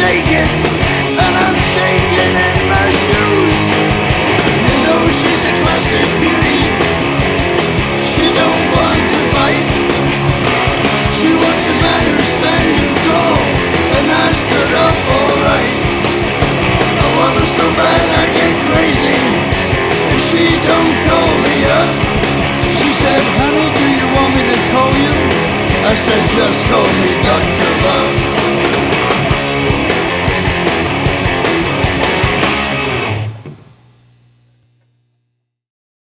naked and I'm shaking in my shoes. You know she's a classic beauty. She don't want to fight. She wants a man who's standing tall, and I stood up alright. I want her so bad I get crazy, and she don't call me up. She said, honey, do you want me to call you? I said, just call me Doctor.